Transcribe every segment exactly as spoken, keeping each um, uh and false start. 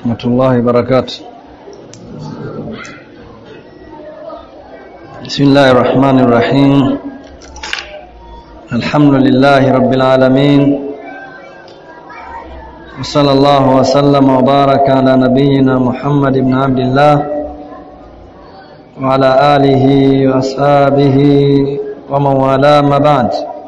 ورحمة الله وبركاته. بسم الله الرحمن الرحيم. الحمد لله رب العالمين، وصلى الله وسلم وبارك على نبينا محمد بن عبد الله وعلى آله وأصحابه ومن والاه ما بعد.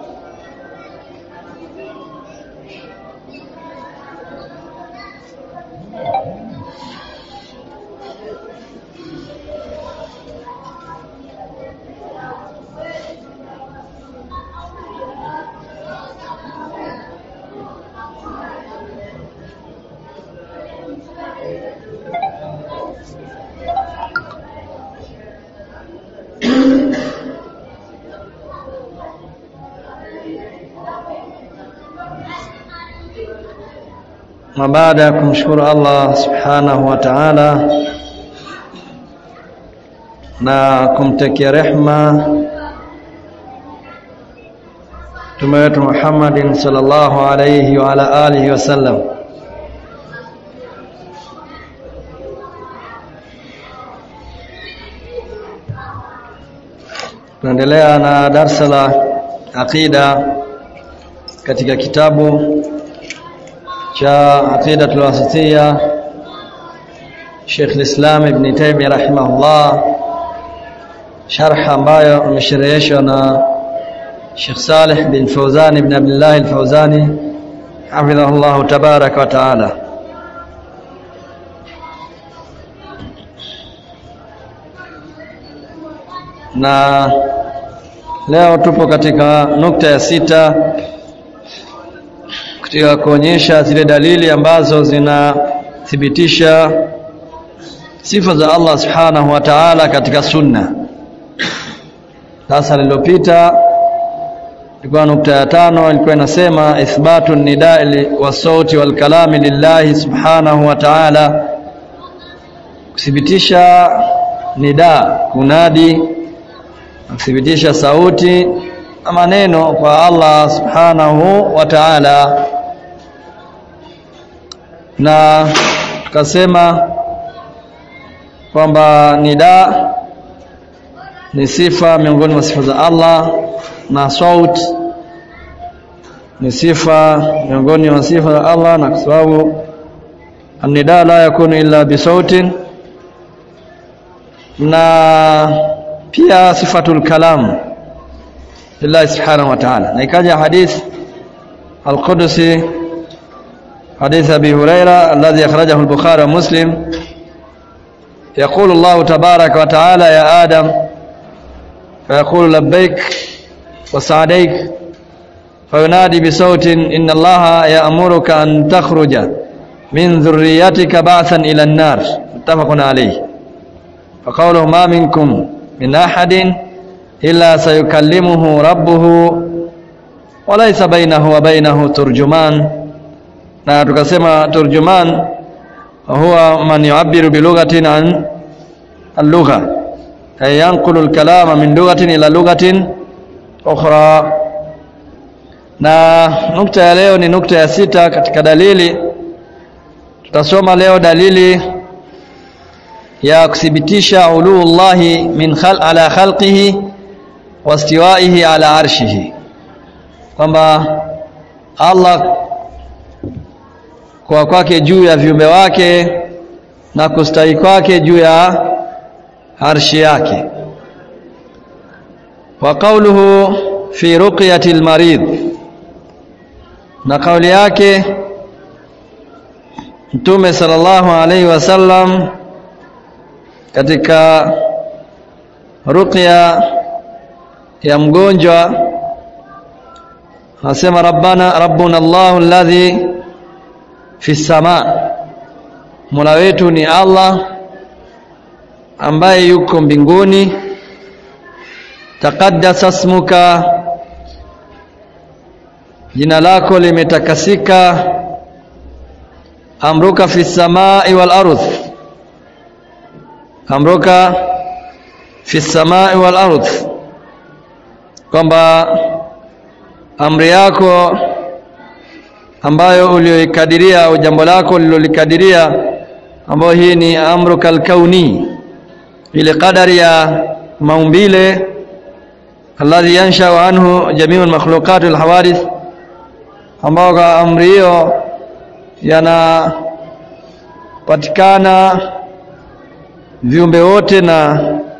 Na baada ya kumshukuru Allah subhanahu wa ta'ala na kumtakia rehma Mtume wetu Muhammadin sallallahu alayhi wa ala alihi wasallam, tunaendelea na darasa la aqida katika kitabu cha Aqidatul Wasitiyya Sheikh al-Islam Ibn Taymiyyah rahimahullah, sharh ambayo umeshereheshwa na Sheikh Saleh bin Fawzan ibn Abdullah al-Fawzani hafidhahullah tabaraka wa taala. Na leo tupo katika nukta ya sita katika kuonyesha zile dalili ambazo zinathibitisha sifa za Allah subhanahu wa ta'ala katika sunna. Sasa lililopita ilikuwa nukta ya tano, ilikuwa inasema ithbatu nida'i wa sauti wal kalami lillahi subhanahu wa ta'ala, kuthibitisha nida, kunadi, kuthibitisha sauti na maneno kwa Allah subhanahu wa ta'ala. Na tukasema kwamba nida ni sifa miongoni mwa sifa za Allah, na saut ni sifa miongoni mwa sifa za Allah, na kwa sababu an-nida la yakunu illa bi sautin. Na pia sifatul kalam lillahi subhanahu wa ta'ala, na ikaja hadith al-Qudsi, حديث أبي هريرة الذي أخرجه البخاري ومسلم، يقول الله تبارك وتعالى يا آدم، فيقول لبيك وسعديك، فينادي بصوت إن الله يأمرك أن تخرج من ذريتك بعثا إلى النار، متفق عليه. فقوله ما منكم من أحد إلا سيكلمه ربه وليس بينه وبينه ترجمان. Na tukasema turjuman huwa man yu'abbiru bi lughatin an al-lugha, ay yanqulu al-kalama min lughatin ila lughatin ukhra. Na nukta ya leo ni nukta ya sita katika dalili. Tutasoma leo dalili ya kuthibitisha uluullahi min khal ala khalqihi wa istiwaihi ala arshihi, kwamba Allah kwa kwake juu ya viumbe wake na kustawi kwake juu ya arshi yake. Wa qawluhu fi ruqyati al-marid, na kauli yake Mtume sallallahu alayhi wasallam katika ruqya ya mgonjwa, anasema rabbana rabbuna Allahu alladhi fi sama, Mola wetu ni Allah ambaye yuko mbinguni. Taqaddasa ismuka, jina lako limetakasika. Amruka fi samai wal ardh, amruka fi samai wal ardh, kwamba amri yako ambayo ulioikadiria au jambo lako lilolikadiria ambayo hii ni amru kalkauni, ile qadari ya maumbile alladhi yansha'u anhu jami'ul makhluqat wal hawadith, ambao kwa amri hiyo yanapatikana viumbe wote na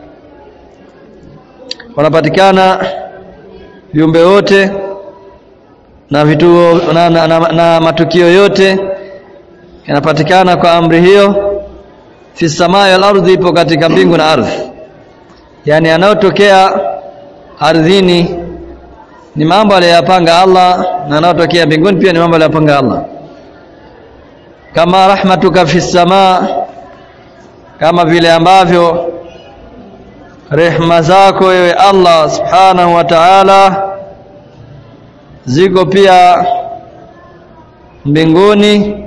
wanapatikana viumbe wote na vitu na, na, na, na matukio yote yanapatikana kwa amri hiyo. Fi samai wal ardhi, ipo katika mbingu na ardhi. Yani yanayotokea ardhini ni mambo aliyopanga Allah, na yanayotokea mbinguni pia ni mambo aliyopanga Allah. Kama rahmatuka fi samaa, kama vile ambavyo rehema zako wewe Allah subhanahu wa ta'ala ziko pia mbinguni.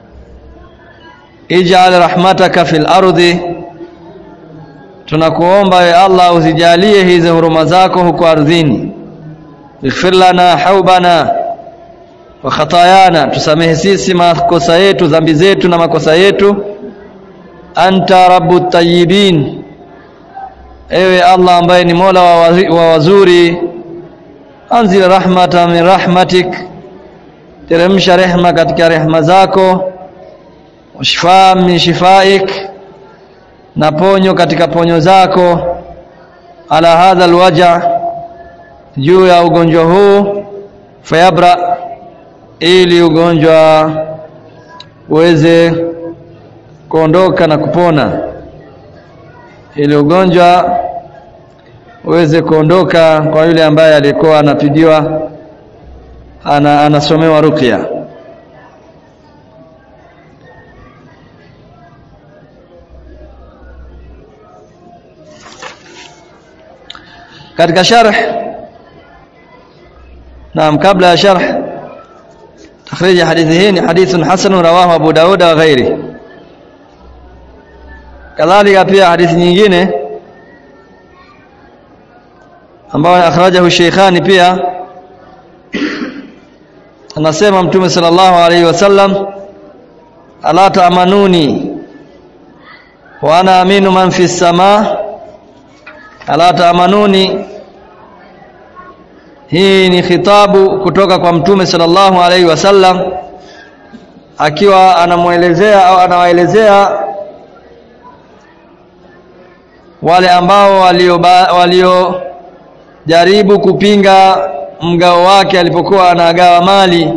Ij'al rahmataka fil ardi, tunakuomba ya Allah uzijalie hizo huruma zako huko ardhini. Ighfir lana haubana wa khatayana, tusamehe sisi makosa yetu, dhambi zetu na makosa yetu. Anta rabbut tayyibin, ewe Allah ambaye ni Mola wa wazuri. Anzil rahmata min rahmatik, teremsha rehema katika rehema zako. Shifaa min shifaik, na ponyo katika ponyo zako. Ala hadha alwaja, juu ya ugonjwa huu. Fayabra, ili ugonjwa uweze kuondoka na kupona, ili ugonjwa uweze kuondoka kwa yule ambaye alikuwa anapidiwa ana anasomewa ruqya. Katika sharh, naam, kabla ya sharh takhrij hadithi hii, ni hadithun hasan rawahu Abu Daud wa ghairi. Kadhalika pia hadithi nyingine ambayo akhrajahu Sheikhani pia anasema Mtume sallallahu alayhi wasallam, ala ta'manuni wa ana aminu man fi samaa. Ala ta'manuni, hii ni khitabu kutoka kwa Mtume sallallahu alayhi wasallam, akiwa anamuelezea au anawaelezea wale ambao walio walio jaribu kupinga mgao wake alipokuwa anagawa mali,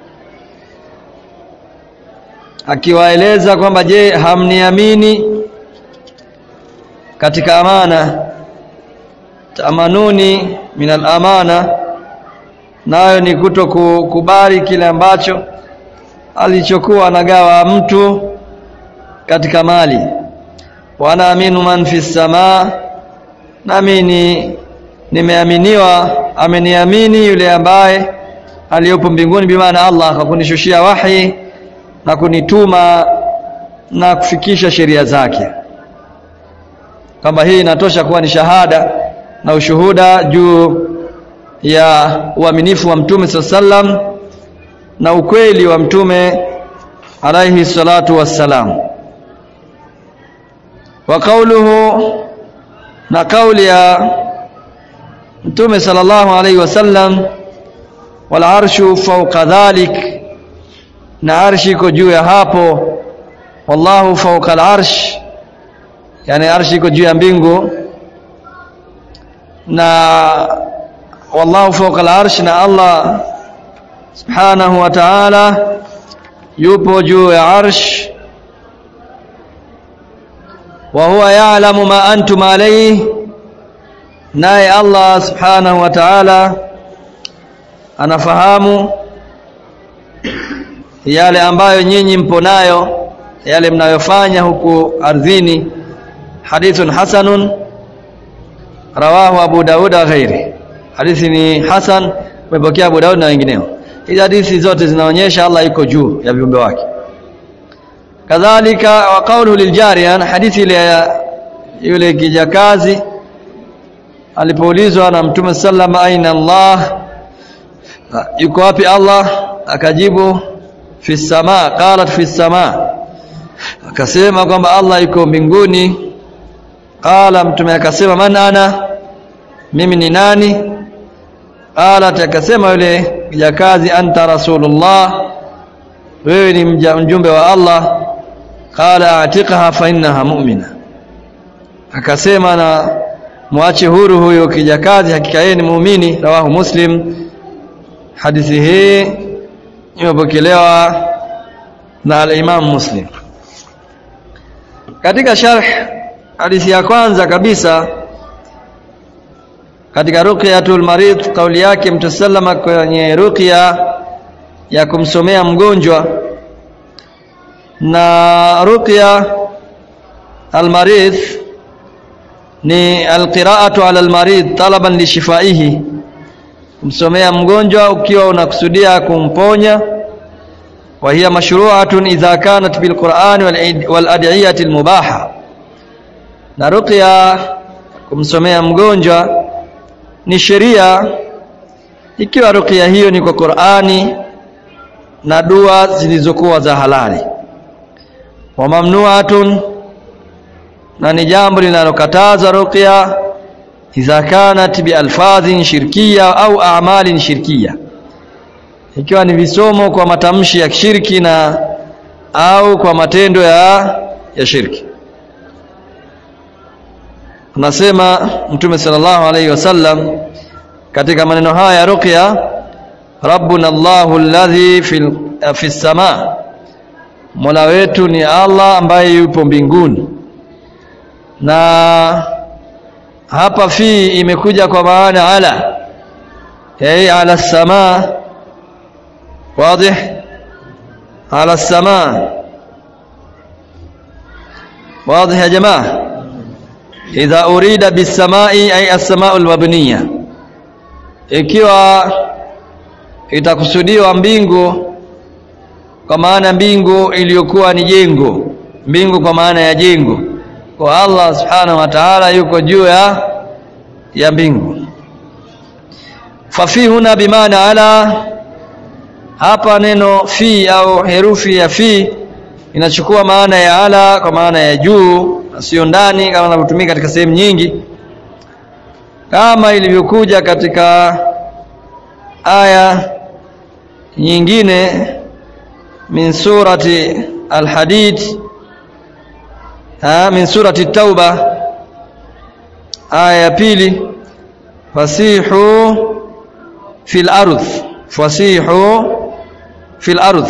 akiwaeleza kwamba je, hamniamini katika amana? Tamanuni minal amana, nayo ni kutokubali kile ambacho alichokuwa anagawa mtu katika mali. Wa ana aminu man fi samaa, nami nimeaminiwa, ameniamini yule ambaye aliyopo mbinguni, bi maana Allah akakunishushia wahi na kunituma na kufikisha sheria zake. Kama hii inatosha kuwa ni shahada na ushuhuda juu ya uaminifu wa Mtume sallam na ukweli wa Mtume alayhi salatu wassalam. Wa qawluhu, na kauli ya Mtume sallallahu alayhi wasallam, wal arshu fawqa dhalik, na arshi iko juu ya hapo. Wallahu fawqa al arsh, yani arshi iko juu ya mbingu, na wallahu fawqa al arsh, na Allah subhanahu wa ta'ala yupo juu ya arsh. Wa huwa ya'lamu ma antum alayhi, naye Allah subhanahu wa ta'ala anafahamu yale ambayo nyinyi mpo nayo, yale mnayofanya huku ardhini. Hadithun hasanun rawahu Abu Daud wa ghairi, hadithi ni hasan, umepokea Abu Daud na wengineo. Hizi hadithi zote zinaonyesha Allah yuko juu ya viumbe wake. Kadhalika wa qawluhu liljariya, hadithi ile yule kijakazi alipoulizwa na Mtume sallallahu aina Allah, yuko wapi Allah? Akajibu fi samaa, qalat fi samaa, akasema kwamba Allah yuko mbinguni. Qala, mtume akasema man ana, mimi ni nani? Qala, akasema yule kijakazi anta rasulullah, wewe ni mjumbe wa Allah. Qala atiqaha fa innaha mu'mina, akasema na muache huru huyo kijakazi, hakika yeye ni muumini. Rawahu Muslim. Hadithi hii imepokelewa na al-Imam Muslim. Katika sharh hadithi ya kwanza kabisa katika ruqyatul marid, kauli yake Mtume sallama kwenye ruqya ya kumsomea mgonjwa, na ruqya al-marid ni alqira'atu ala al-marid talaban li shifaihi, kumsomea mgonjwa ukiwa unakusudia kumponya. Wa hiya mashru'atun idha kanat bil Qur'an wal ad'iyati al mubaha, na ruqya kumsomea mgonjwa ni sheria ikiwa ruqya hiyo ni kwa Qur'ani na dua zilizokuwa za halali. Wa mamnu'atun, na ni jambo linalokataza ruqya idha kanat bi alfadhin shirkiyya au a'malin shirkiyya, ikiwa ni visomo kwa matamshi ya shirki na au kwa matendo ya ya shirki. Anasema Mtume sallallahu alayhi wasallam katika maneno haya ya ruqya, rabbuna Allahu alladhi fil fis samaa, Mola wetu ni Allah ambaye yupo mbinguni. Na hapa fi imekuja kwa maana ala, hey ala samaa, wazi, ala samaa, wazi ya jamaa. Idha urida bis samai ay as-samaa'ul mabniya, ikiwa itakusudiwa mbingu kwa maana mbingu iliyokuwa ni jengo, mbingu kwa maana ya jengo, kwa Allah subhanahu wa ta'ala yuko juu ya ya mbingu. Fa fi huna bimaana ala, hapa neno fi au herufi ya fi inachukua maana ya ala kwa maana ya juu, sio ndani kama inavyotumika katika sehemu nyingi, kama ilivyokuja katika aya nyingine min surati al-Hadid, ha min surati at-Tauba, aya ya pili, fasihu fil ardh, fasihu fil ardh,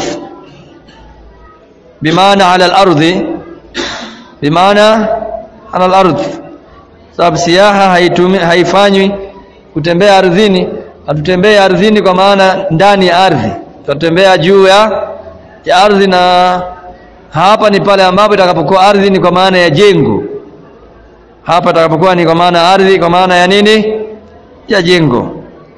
bimaana ala al-ardhi, bimaana ala al-ardh. Sababu siyaha haitumi haifanywi kutembea ardhini, hatutembea ardhini kwa maana ndani ya ardhi, tutembea juu ya ya ardhi, na hapa ni pale ambapo itakapokuwa ardhi ni kwa maana ya jengo. Hapa itakapokuwa ni kwa maana ardhi kwa maana ya nini? Ya jengo.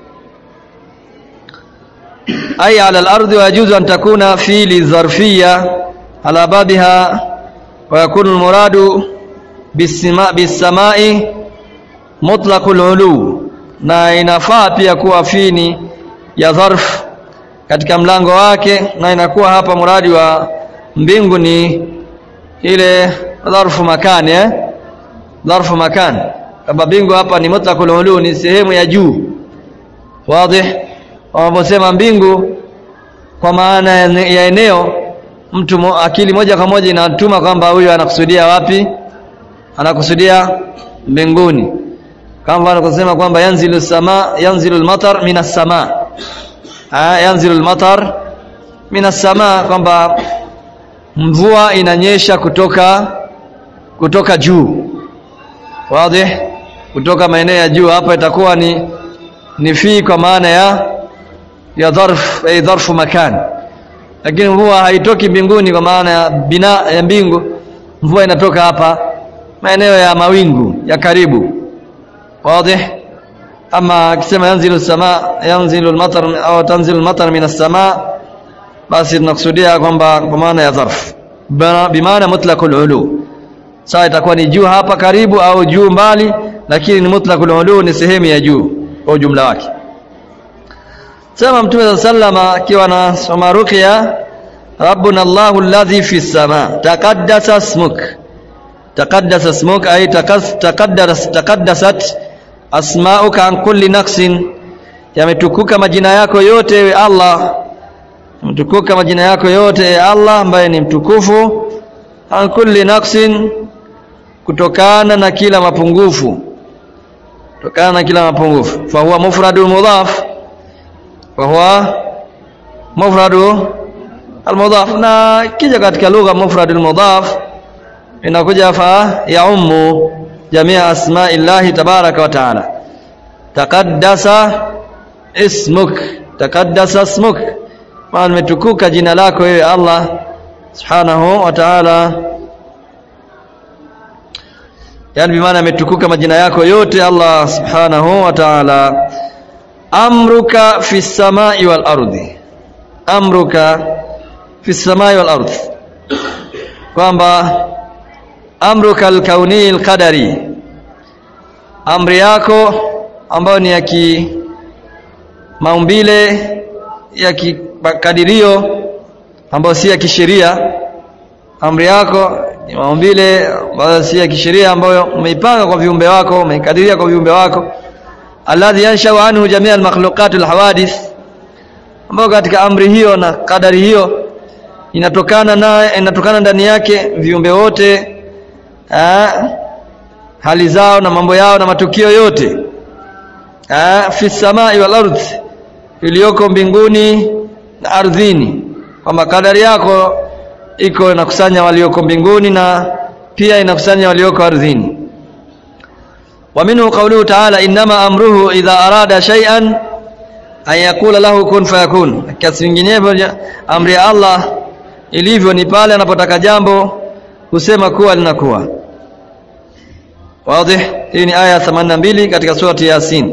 Ay ala al-ardi, wa yajuzu an takuna fi lidharfiyya ala babiha, wa yakunu al-muradu bis-sama' bis-sama'i mutlaqul ulu, na inafaa pia kuwa fini ya dharf katika mlango wake, na inakuwa hapa muradi wa mbingu ni ile dharfu makani, eh dharfu makani, kama mbingu hapa ni mutlaqul ulu, ni sehemu ya juu. Wazi, wanaposema mbingu kwa maana ya eneo, mtu akili moja kwa moja inatuma kwamba huyu anakusudia wapi? Anakusudia mbinguni. Kama anakusema kwamba yanzilu sama yanzilu al-matar minas sama, ah yanzilu al-matar minas sama, kwamba mvua inanyesha kutoka kutoka juu. Wazi, kutoka maeneo ya juu. Hapa itakuwa ni ni fi kwa maana ya ya dharf, ay dharfu makan, lakini mvua haitoki mbinguni kwa maana ya bina ya mbingu. Mvua inatoka hapa maeneo ya mawingu ya karibu. Wazi. Ama akisema yanzilu sama yanzilu al-matar au tanzilu al-matar min as-sama, basi tunakusudia kwamba kwa maana ya dharf, bimaana mutlaqul ulu. Sawa, itakuwa ni juu hapa karibu au juu mbali, lakini ni mutlaqul ulu, ni sehemu ya juu kwa ujumla wake. Sema Mtume sallama akiwa anasoma ruqya rabbuna Allahu alladhi fis sama taqaddasa ismuk taqaddasa ismuk ay taqaddas taqaddasat asma'uka an kulli naqsin, yametukuka majina yako yote ewe Allah, yametukuka majina yako yote ewe Allah ambaye ni mtukufu, an kulli naqsin, kutokana na kila mapungufu, kutokana na kila mapungufu. Fa huwa mufradul mudhaf, fa huwa mufradu al-mudhaf, na kija katika lugha mufradul mudhaf inakuja fa yaummu jamia asma'illahi tabaraka wa taala. Taqaddasa ismuk, taqaddasa ismuk, maana umetukuka jina lako wewe Allah subhanahu wa ta'ala, yani bimaana umetukuka majina yako yote Allah subhanahu wa ta'ala. Amruka fis samai wal ardi, amruka fis samai wal ardi, kwamba amruka al-kauni al-qadari, amri yako ambayo ni ya ki maumbile ya kikadirio ambayo si ya kisheria, amri yako ni maumbile ambayo si ya kisheria, ambayo umeipanga kwa viumbe wako, umeikadiria kwa viumbe wako. Alladhi yanshau anhu jamia al-makhluqat al-hawadith, ambayo katika amri hiyo na kadari hiyo inatokana na inatokana ndani yake viumbe wote, Ha, hali zao na mambo yao na matukio yote. Ha, fi samai wal ardh, iliyoko mbinguni na ardhini, kwamba kadari yako iko inakusanya walioko mbinguni na pia inakusanya walioko ardhini. Wa minhu qawluhu ta'ala inma amruhu idha arada shay'an an yaqula lahu kun fayakun. Kiasi vinginevyo amri ya Allah ilivyo ni pale anapotaka jambo kusema kuwa linakuwa. Wazi? Hii ni aya themanini na mbili katika surati Yasin.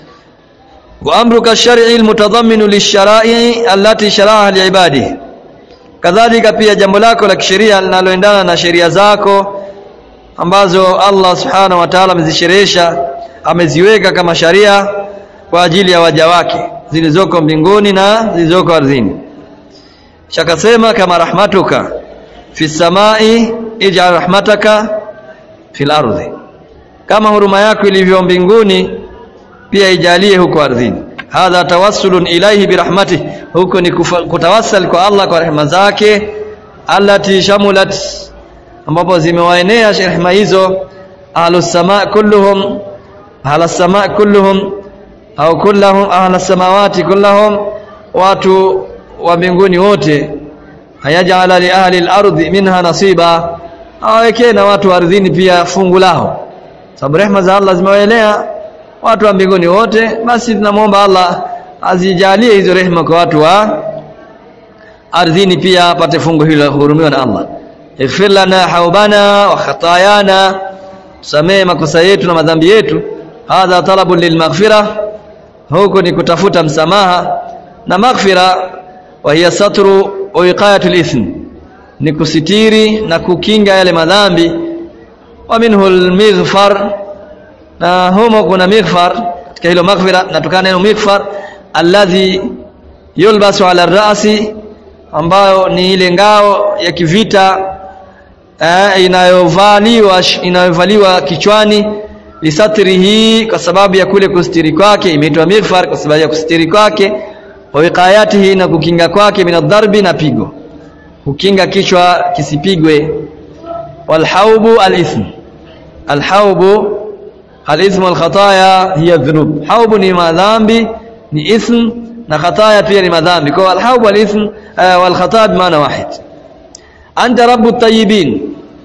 Wa amruka shar'i almutadhamminu lishara'i allati shara'a liibadihi, kadhalika pia jambo lako la kisheria linaloendana na sheria zako ambazo Allah subhanahu wa ta'ala amezisherehesha, ameziweka kama sharia kwa ajili ya waja wake, zilizoko mbinguni na zilizoko ardhini. Shakasema kama rahmatuka fi samai ij'al rahmataka fil ardi, kama huruma yako ilivyo mbinguni pia ijalie huko ardhini. Hadha tawassulun ilayhi birahmatihi, huko ni kutawassal kwa Allah kwa rehema zake, allati shamulat, ambapo zimewaenea rehema hizo ahlus samaa kulluhum, ahlus samaa kulluhum au kullahum, ahlus samawati kulluhum, watu wa mbinguni wote. Hayaj'ala li ahli al-ardi minha nasiba, aweke na watu wa ardhini pia fungu lao, sababu rehema za Allah zimewaenea watu wa mbinguni wote. Basi tunamuomba Allah azijalie hizo rehema kwa watu wa ardhini pia apate fungu hilo, hurumiwa na Allah. Ighfir lana haubana wa khatayana, tusamee makosa yetu na madhambi yetu. Hadha talabun lilmaghfirah, huko ni kutafuta msamaha na maghfira. Wa hiya satru wa wiqayatul ithm, ni kusitiri na kukinga yale madhambi. Wa minhu al-mighfar, na humo kuna mighfar katika hilo maghfira, natokana neno mighfar alladhi yulbasu ala ar-ra'si, ambayo ni ile ngao ya kivita eh, inayovaliwa inayovaliwa kichwani, lisatrihi, kwa sababu ya kule kustiri kwake imeitwa mighfar, kwa sababu ya kustiri kwake. Wa wiqayatihi, na kukinga kwake, min ad-darbi, na pigo, kukinga kichwa kisipigwe. Wal haubu al-ithm, al haubu al-ithm wal khataya hiya dhunub, haubu ni madhambi, ni ithm, na khataya pia ni madhambi. Kwa al haubu wal ithm wal khataya maana wahid. Anta rabbut tayyibin,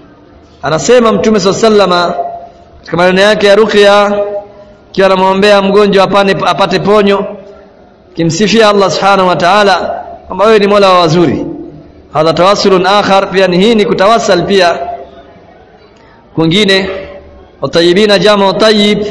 anasema Mtume sallama katika maneno yake ya ruqya, kiwa anamwombea mgonjwa apane apate ponyo, kimsifia Allah subhanahu wa ta'ala kwamba wewe ni Mola wa wazuri. Hadha tawassulun akhar, pia ni hii ni kutawassal pia kwingine. Watayibina jamu tayyib,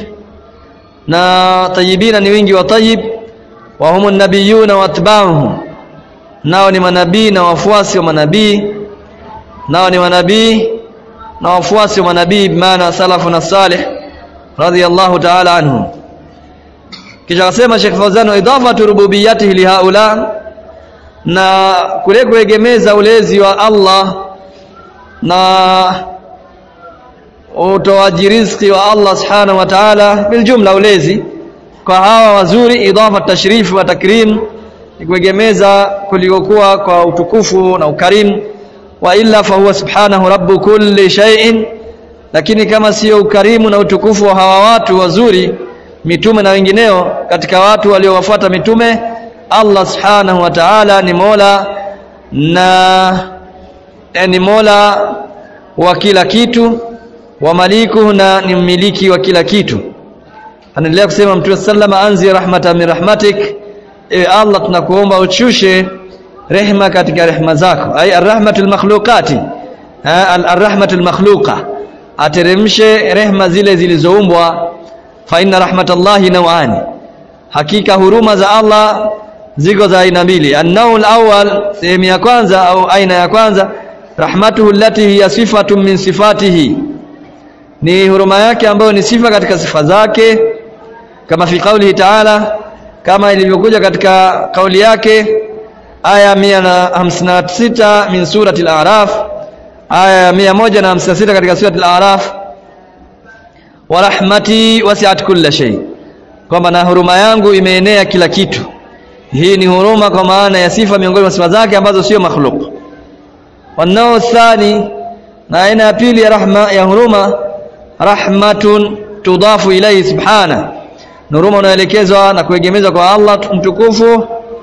na tayyibina ni wingi wa tayyib. Wa humun nabiyuna wa atba'uhum, nao ni manabii na wafuasi wa manabii, nao ni manabii na wafuasi wa manabii, maana salafuna salih radiyallahu ta'ala anhum. Kisha akasema Sheikh Fawzan, idafatu rububiyyatihi li haula na kule kuegemeza ulezi wa Allah na utoaji riziki wa Allah subhanahu wa ta'ala bil jumla ulezi kwa hawa wazuri idafa tashrif wa takrim ni kuegemeza kulikokuwa kwa utukufu na ukarimu wa illa fa huwa subhanahu rabbu kulli shay'in lakini kama sio ukarimu na utukufu wa hawa watu wazuri mitume na wengineo katika watu waliowafuata mitume Allah subhanahu wa ta'ala ni Mola na ni Mola wa kila kitu wa maliku na ni mmiliki wa kila kitu. Anaendelea kusema Mtume sallama anzi rahmatan min rahmatik, ewe Allah tunakuomba uchushe rehema katika rehema zako, ay arrahmatul makhluqati arrahmatul makhluqa, ateremshe rehema zile zilizoumbwa. Fa inna rahmatallahi naw'ani, hakika huruma za Allah ziko za aina mbili. An-naw'ul awwal, sehemu ya kwanza au aina ya kwanza, rahmatuhu allati hiya sifatun min sifatihi, ni huruma yake ambayo ni sifa katika sifa zake, kama fi qawlihi ta'ala, kama ilivyokuja katika kauli yake aya mia hamsini na sita min surati al-a'raf, aya mia moja hamsini na sita katika surati al-a'raf, wa rahmati wasi'at kulla shay, kwamba na huruma yangu imeenea kila kitu. Hii ni huruma kwa maana ya sifa miongoni mwa sifa zake ambazo sio makhluq. Wanao thani, na aina ya pili ya rahma ya huruma, rahmatun tudafu ilayhi subhana, huruma unaelekezwa na kuegemezwa kwa Allah mtukufu,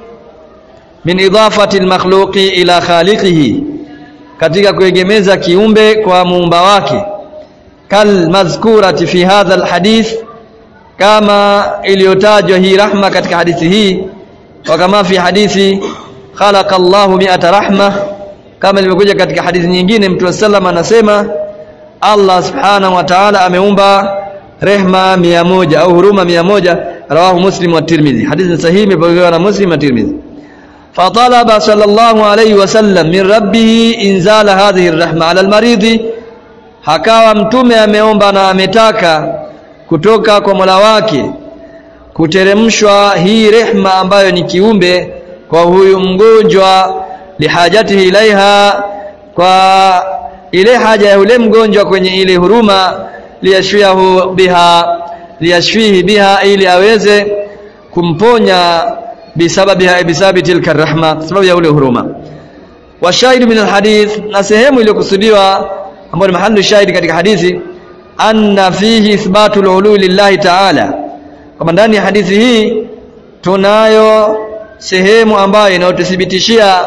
min idafati almakhluqi ila khaliqihi, katika kuegemeza kiumbe kwa muumba wake, kal mazkurati fi hadha alhadith, kama iliyotajwa hii rahma katika hadithi hii, wa kama fi hadithi khalaqa Allahu mi'ata rahma, kama ilivyokuja katika hadithi nyingine Mtume sallallahu anasema Allah subhanahu wa ta'ala ameumba rehma mia moja au huruma mia moja. Rawahu Muslim wa Tirmidhi, hadithi sahihi imepokewa na Muslim na Tirmidhi. Fatalaba sallallahu alayhi wasallam min rabbih inzala hadhihi arrahma ala almaridhi, hakawa mtume ameomba na ametaka kutoka kwa Mola wake kuteremshwa hii rehma ambayo ni kiumbe kwa huyu mgonjwa, lihajatihi ilaiha, kwa ile haja ya yule mgonjwa kwenye ile huruma, liyashfihu biha liyashfihi biha, ili aweze kumponya bisababiha bisababi tilka rahma, sababu ya ule huruma. Wa shahidu min alhadith, na sehemu iliyokusudiwa ambayo ni mahali shahidi katika hadithi, anna fihi ithbatu alulu lillahi ta'ala, kama ndani ya hadithi hii tunayo sehemu ambayo inayotuthibitishia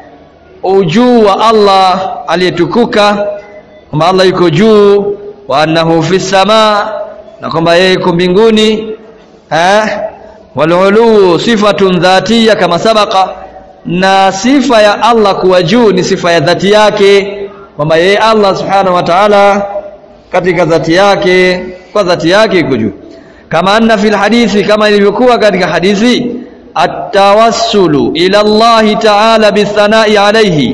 ujuu wa Allah aliyetukuka, kwamba Allah yuko juu, wa annahu fi samaa, na kwamba yeye yuko mbinguni. eh walulu sifatun dhatiyya kama sabaka, na sifa ya Allah kuwa juu ni sifa ya dhati yake, kwamba yeye Allah subhanahu wa ta'ala katika dhati yake, kwa dhati yake yuko juu. Kama anna fil hadithi, kama ilivyokuwa katika hadithi, at-tawassulu ila Allah ta'ala bithanai alayhi,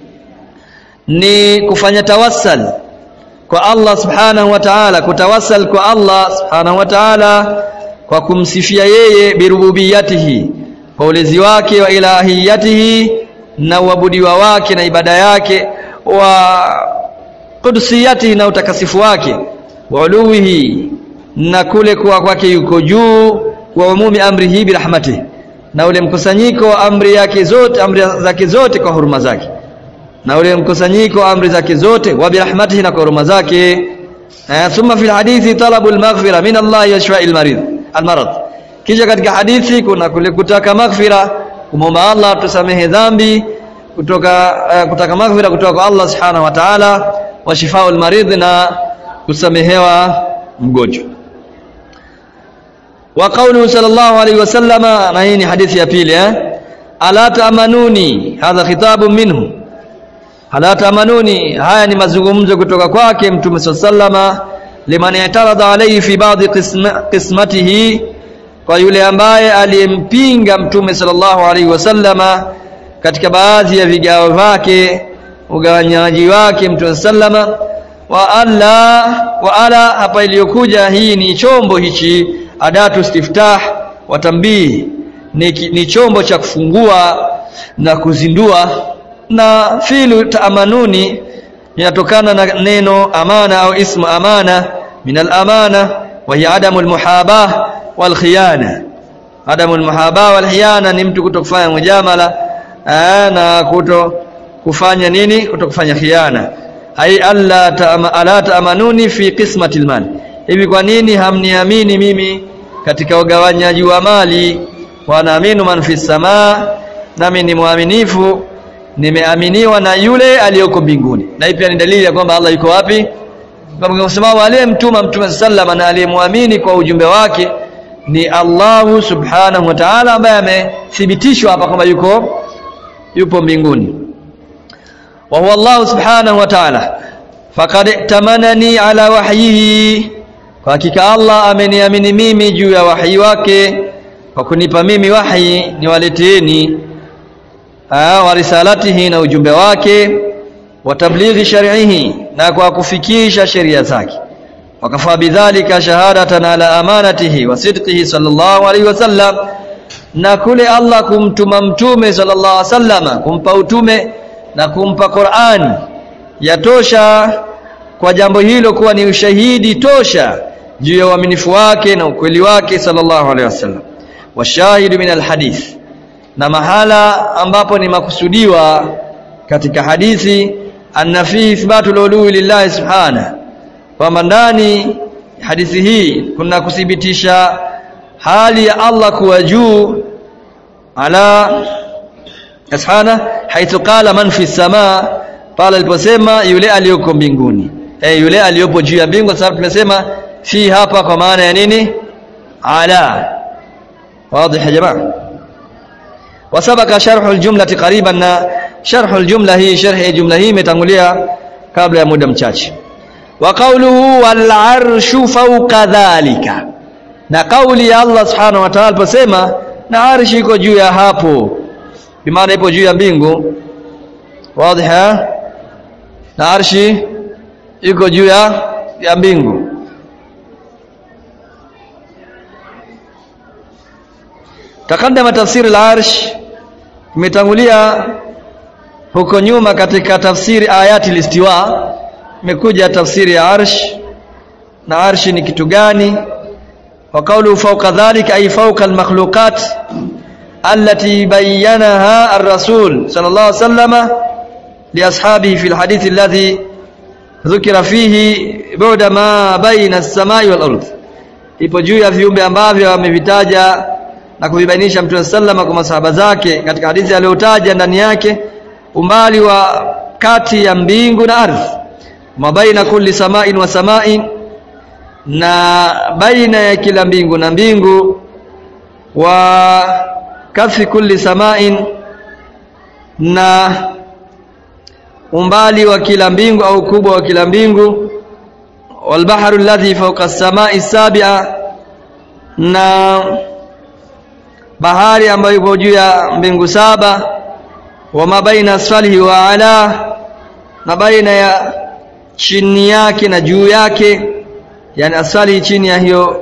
ni kufanya tawassal kwa Allah subhanahu wa ta'ala, kutawassal kwa Allah subhanahu wa ta'ala kwa kumsifia yeye birububiyatihi, kwa ulezi wake, wa ilahiyatihi, na uabudiwa wake na ibada yake, wa qudusiyatihi, na utakasifu wake, wa uluwihi, na kule kuwa kwake yuko juu, wa umumi amrihi birahmatihi, na ule mkusanyiko wa amri yake zote, amri zake zote kwa huruma zake, na ule mkusanyiko wa amri zake zote wa birahmatihi, na kwa huruma zake. Thumma fil hadithi talabul maghfira min Allah yashfa'il marid almarad, kisha katika hadithi kuna kule kutaka maghfira, kumwomba Allah tusamehe dhambi, kutoka uh, kutaka maghfira kutoka kwa Allah subhanahu wa ta'ala, wa shifaul marid, na kusamehewa mgonjwa. Wa qawlu sallallahu alayhi wasallama, na hii ni hadithi ya pili, eh ala ta'manuni, hadha khitabun minhu, ala ta'manuni, haya ni mazungumzo kutoka kwake Mtume sallama, liman i'tarada alayhi fi ba'd qismatihi, kwa yule ambaye aliyempinga Mtume sallallahu alayhi wasallama katika baadhi ya vigao vyake, ugawanyaji wake Mtume sallama. Wa alla wa ala, hapa iliyokuja hii ni chombo hichi, adatu istiftah wa tambih, ni, ni chombo cha kufungua na kuzindua. Na filu taamanuni inatokana na neno amana au ismu amana min al-amana wa hiya adamu al-muhabah wal khiyana. Adamu al-muhabah wal khiyana ni mtu kutokufanya mujamala na kuto kufanya nini? Kutokufanya khiana. Ai alla ta'ama ala ta'amanuni fi qismati al-mal. Hivi kwa nini hamniamini mimi katika ugawanyaji wa mali? Wa naaminu man fi samaa, nami ni muaminifu, nimeaminiwa na yule aliyoko mbinguni. Na hii pia ni dalili ya kwamba Allah yuko wapi? Kwa sababu aliyemtuma Mtume sallama na aliyemwamini kwa ujumbe wake ni Allah subhanahu wa ta'ala, ambaye amethibitishwa hapa kwamba yuko yupo mbinguni. Wa huwa Allah subhanahu wa ta'ala faqad tamanani ala wahyihi, kwa hakika Allah ameniamini mimi juu ya wahyi wake kwa kunipa mimi wahyi niwaleteeni wa risalatihi, na ujumbe wake, wa tablighi shar'ihi, na kwa kufikisha sheria zake. Wakafa bidhalika shahadatan ala amanatihi wa sidqihi sallallahu alaihi wasallam, na kule Allah kumtuma mtume sallallahu alaihi wasallam, kumpa utume na kumpa Qur'an, yatosha kwa jambo hilo kuwa ni ushahidi tosha juu ya uaminifu wake na ukweli wake sallallahu alaihi wasallam. Washahidu min alhadith, na mahala ambapo ni makusudiwa katika hadithi, anna fi ithbatul ulu lillahi subhanahu, kwamba ndani hadithi hii kuna kuthibitisha hali ya Allah kuwa juu ala subhanahu, haithu qala man fi samaa, pale aliposema yule aliyoko mbinguni, eh yule aliyopo juu ya mbingu. Sababu tumesema fi hapa kwa maana ya nini? Ala. wazi ya jamaa. Wasabaka sharhu aljumla qariban, na sharhu aljumla hii, sharhi jumla hii imetangulia kabla ya muda mchache. Wa qawluhu wal arshu fawqa dhalika, na kauli ya Allah subhanahu wa ta'ala aliposema na arshi iko juu ya hapo, bimaana ipo juu ya mbingu. wazi ha, na arshi iko juu ya ya mbingu. Takadama tafsiri al-arsh, imetangulia huko nyuma katika tafsiri ayati al-istiwa, imekuja tafsiri ya arsh, na arshi ni kitu gani. Wa qawlu fawqa dhalika ay fawqa al-makhluqat allati bayyanaha ar-rasul sallallahu alayhi wasallam li ashabihi fi al-hadith alladhi dhukira fihi bu'da ma bayna as-samai wal-ardh, ipo juu ya viumbe ambavyo amevitaja na kuvibainisha Mtume sallama kwa masahaba zake katika hadithi aliyotaja ndani yake umbali wa kati ya mbingu na ardhi, mabaina kulli sama'in wa sama'in, na baina ya kila mbingu na mbingu, wa kafi kulli sama'in, na umbali wa kila mbingu au ukubwa wa kila mbingu, wal bahru alladhi fawqa as-sama'i as-sabi'a, na bahari ambayo ipo juu ya mbingu saba, wa mabaina asfalihi wa ala, na baina ya chini yake na juu yake, yani asfali chini ya hiyo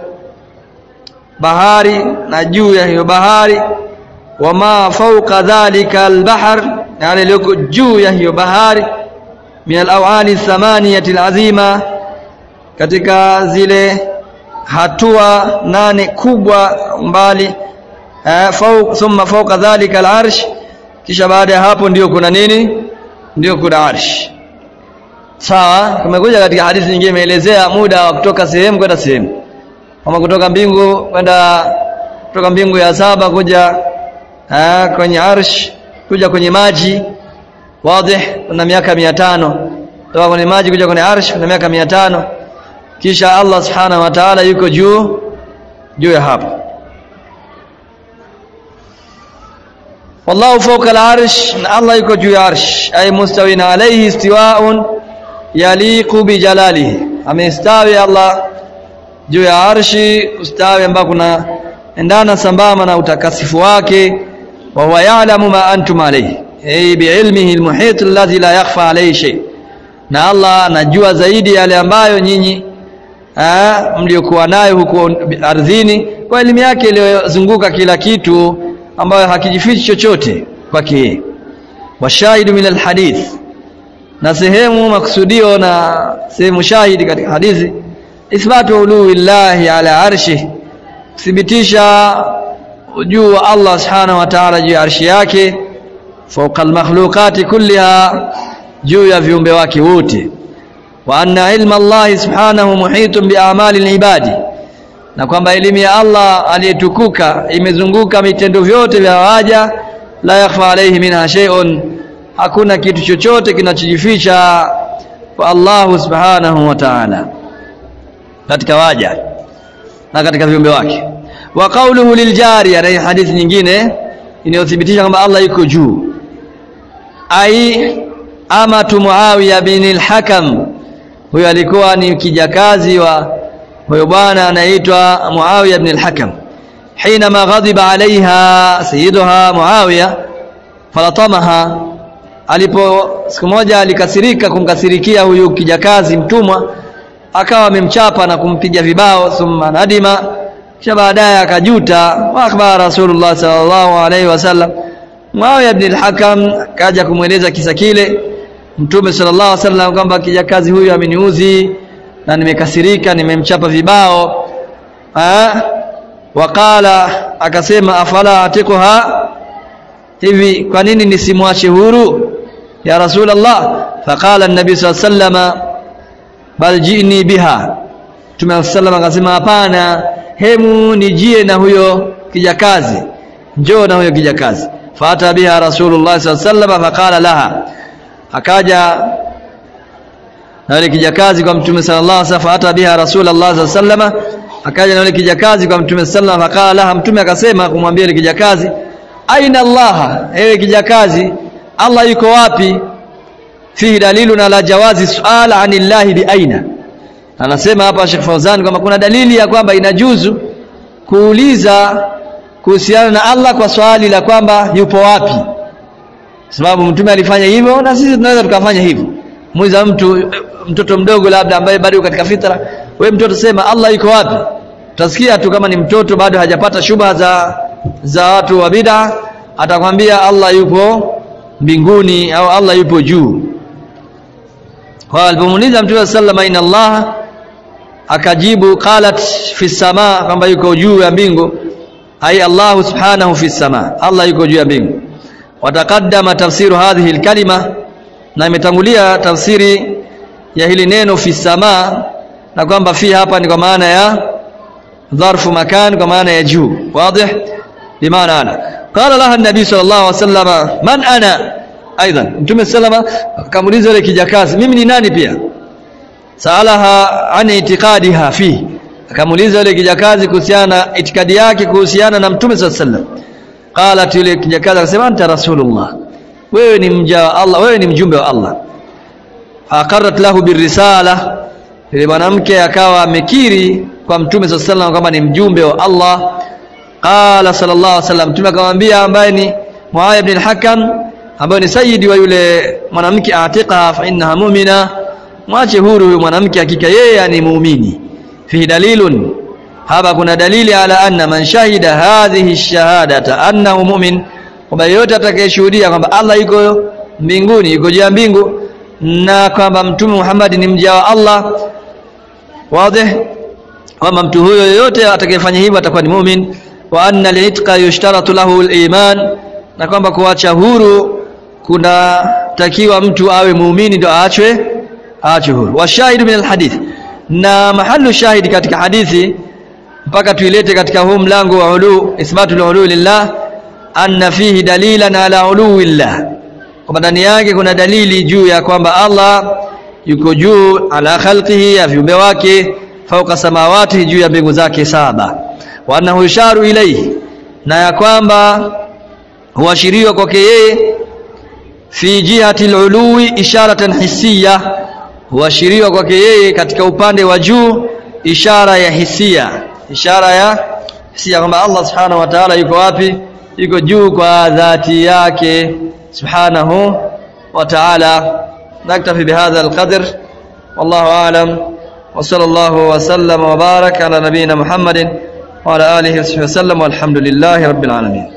bahari na juu ya hiyo bahari, wa ma fawqa dhalika albahr, na yale yaliyo juu ya hiyo bahari, min alawali thamaniyati alazima, katika zile hatua nane kubwa mbali. Fawq thumma fawqa dhalika al-arsh, kisha baada ya hapo ndio kuna nini? Ndio kuna arsh. Sawa, kumekuja katika hadithi nyingine imeelezea muda wa kutoka sehemu kwenda sehemu, kama kutoka mbingu kwenda kutoka mbingu ya saba kuja ah kwenye arsh, kuja kwenye maji. Wazi, kuna miaka mia tano kutoka kwenye maji kuja kwenye arsh, kuna miaka mia tano. Kisha Allah subhanahu wa ta'ala yuko juu juu ya hapo. Wallahu fawqa al-arsh, Allah yuko juu ya arsh, ay mustawina alayhi istiwa'un yaliqu bi jalalihi, amestawi Allah juu ya arshi ustawi ambao kuna endana sambamba na utakasifu wake. Wa huwa ya'lamu ma antum alayhi, ay bi ilmihi al-muhit alladhi la yakhfa alayhi shay, na Allah anajua zaidi yale ambayo nyinyi mliokuwa nayo huko ardhini, kwa elimu yake iliyozunguka kila kitu ambayo hakijifichi chochote. kwake. Washahidu min alhadith, na sehemu maksudio na sehemu shahidi katika hadithi, ithbatu uluwillahi ala arshi, thibitisha juu wa Allah subhanahu wa ta'ala juu ya arshi yake, fawqa almakhluqati kulliha, juu ya viumbe wake wote. Wa anna ilma Allah subhanahu muhitun bi a'mali al-ibadi, na kwamba elimu ya Allah aliyetukuka imezunguka vitendo vyote vya waja. La yakhfa alayhi minha shay'un, hakuna kitu chochote kinachojificha kwa Allah subhanahu wa ta'ala katika waja na katika viumbe wake. Wa qawluhu liljariya, na hadithi nyingine inayothibitisha kwamba Allah yuko juu, ai amatu Muawiya bin al-Hakam, huyo alikuwa ni kijakazi wa huyo bwana anaitwa Muawiya bin al-Hakam. Hina ma ghadiba alaiha sayyiduha Muawiya falatamaha, alipo siku moja alikasirika kumkasirikia huyu kijakazi mtumwa, akawa amemchapa na kumpiga vibao. Thumma nadima, kisha baadaye akajuta. Wa akhbara Rasulullah sallallahu alaihi wasallam, Muawiya ibn al-Hakam kaja kumweleza kisa kile Mtume sallallahu alaihi wasallam kwamba kijakazi huyu ameniuzi na nimekasirika, nimemchapa vibao. Ah, waqala, akasema afala atiquha, hivi kwa nini nisimwache huru ya Rasulullah? Faqala an-nabi sallallahu alaihi wasallam bal jini biha, Mtume sallallahu alaihi wasallam akasema hapana, hemu nijie na huyo kijakazi, njoo na huyo kijakazi. Fata biha Rasulullah sallallahu alaihi wasallam faqala laha, akaja na yule kijakazi kwa Mtume sallallahu alaihi wasallam. Fata biha Rasulullah sallallahu alaihi wasallam, akaja na yule kijakazi kwa Mtume sallallahu alaihi wasallam. Faqala laha, Mtume akasema kumwambia yule kijakazi, aina Allah, ewe kijakazi, Allah yuko wapi? Fihi dalilun ala jawazi su'al anillahi bi aina, anasema hapa Sheikh Fauzan kwamba kuna dalili ya kwamba inajuzu kuuliza kuhusiana na Allah kwa swali la kwamba yupo wapi, sababu Mtume alifanya hivyo na sisi tunaweza tukafanya hivyo. Muuliza mtu, mtoto mdogo labda ambaye bado katika fitra, wewe mtoto sema Allah yuko wapi, utasikia tu kama ni mtoto bado hajapata shubha za za watu wa bid'a, atakwambia Allah yupo mbinguni au Allah yupo juu. Kwa alipomuuliza Mtume sallallahu alaihi wasallam inna Allah, akajibu qalat fi samaa, kwamba yuko juu ya mbingu, ai Allah subhanahu fi samaa, Allah yuko juu ya mbingu. Wataqaddama tafsiru hadhihi alkalima, na imetangulia tafsiri ya hili neno fi samaa, na kwamba fi hapa ni kwa maana ya dharfu makan, kwa maana ya juu. Wazi? Bimaana ana qala laha an-nabi sallallahu alaihi wasallam man ana, aidan Mtume sallallahu akamuuliza yule kijakazi, mimi ni nani pia? Saalaha an itiqadiha fi, akamuuliza yule kijakazi kuhusiana na itikadi yake kuhusiana na Mtume sallallahu alaihi wasallam. Qalat, yule kijakazi akasema anta rasulullah, wewe ni mja wa Allah, wewe ni mjumbe wa Allah. Aqarrat lahu birrisala, yule mwanamke akawa amekiri kwa Mtume sallallahu alaihi wasallam kama ni mjumbe wa Allah. Qala sallallahu alaihi wasallam, Mtume akamwambia ambaye ni Muawiya ibn al-Hakam, ambaye ni sayyidi wa yule mwanamke, atiqa fa innaha mu'mina, mwache huru huyo mwanamke, hakika yeye ni muumini. Fi dalilun, hapa kuna dalili ala anna man shahida hadhihi shahadata annahu mu'min, kwamba yote atakayeshuhudia kwamba Allah yuko mbinguni, yuko juu ya mbingu, na kwamba Mtume Muhammad ni mja wa Allah. Wazi? Kwamba mtu huyo yote atakayefanya hivyo atakuwa ni mu'min. Wa anna al-itqa yushtaratu lahu al-iman, na kwamba kuacha huru kuna takiwa mtu awe muumini ndio aachwe aachwe huru. Wa shahidu min al-hadith, na mahallu shahidi katika hadithi mpaka tuilete katika huu mlango wa ulu, ithbatu al-ulu lillah, anna fihi dalilan ala uluwillah, kwamba ndani yake kuna dalili juu ya kwamba Allah yuko juu, ala khalqihi, ya viumbe wake, fauka samawati, juu ya mbingu zake saba. Wa annahu yusharu ilayhi, na ya kwamba huashiriwa kwake yeye, fi jihati al-uluwi isharatan hissiyya, huashiriwa kwake yeye katika upande wa juu ishara ya hisia, ishara ya hisia kwamba Allah subhanahu wa ta'ala yuko wapi, yuko juu kwa dhati yake subhanahu wa ta'ala. Naktafi bihadha al-qadr, wallahu a'lam, wa sallallahu wa sallam wa baraka ala nabiyyina Muhammadin wa ala alihi wa sahbihi wa sallam, walhamdulillahi rabbil alamin.